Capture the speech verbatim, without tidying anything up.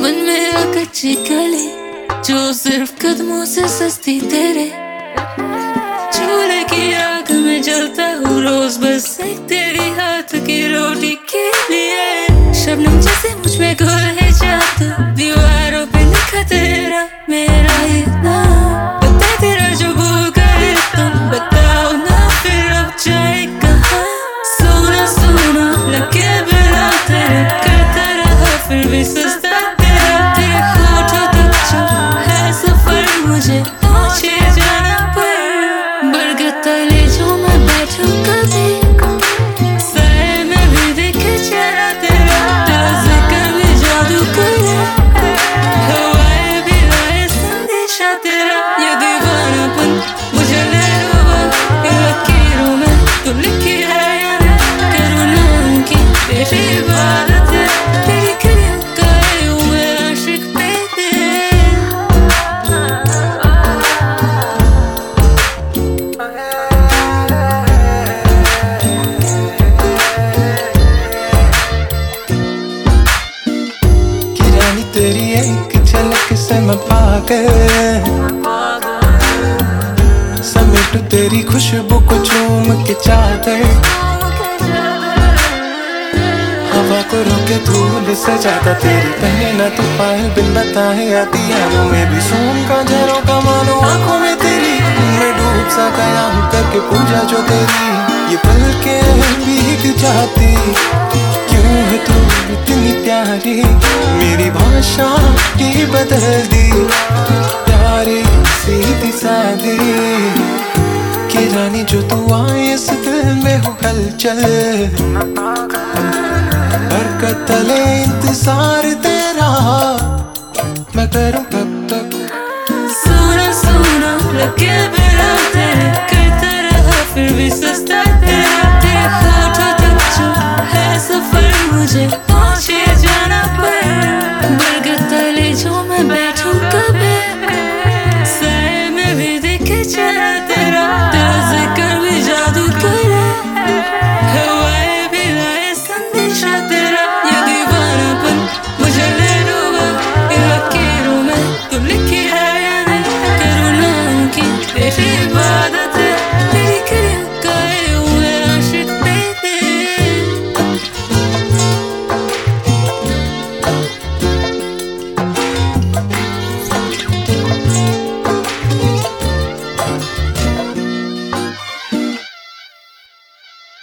मन में वो कच्ची गली जो सिर्फ कदमों से सस्ती तेरे। चूल्हे की आग में जलता हूँ रोज बस एक तेरी हाथ की रोटी के लिए। शबनम जैसे मुझ में घुल है जादू, दीवारों पे लिखा तेरा मेरा ही नाम। बता तेरा जो भूल गए तुम, बताओ ना फिर अब जाए कहाँ। सोना सोना लगे बिना तेरे करता रहा फिर भी सस्ता तेरा। तेरे होठों तक जो है सफर मुझे पहुंचे जाना पर। बरगद तले जो मैं बैठूं कभी साए में भी देखे चेहरा तेरा। तेरा जिक्र भी जादू करे, हवाएं भी लाए संदेशा तेरा। ये दीवानापन मुझे ले डूबा, इन लकीरों में तू लिखी है या ना। करूँ ना उनकी तेरी इबादत है, तेरी क्रिया गाए हूँ मैं आशिक तेरे। तेरी एक झलक से मैं पागल, समेटू तेरी खुशबू को चूम के चादर। हवा को रोके धूल से ज्यादा तेरी पहने ना तू पायल बिन बताए आती यारों में भी सोन का झरों का मानो आंखों में तेरी। मैं डूब सा गया हूँ करके पूजा जो तेरी, ये पल के भीग जाती। क्यों है तू इतनी प्यारी, मेरी भाषा ही बदल दी। प्यारी सीधी सादी के जानी जो तू आए इस दिल में हो हलचल। बरगद तले इंतजार तेरा मैं करूं कब तक। सोना सोना लगे बिना तेरे करता रहा फिर भी सस्ता तेरा।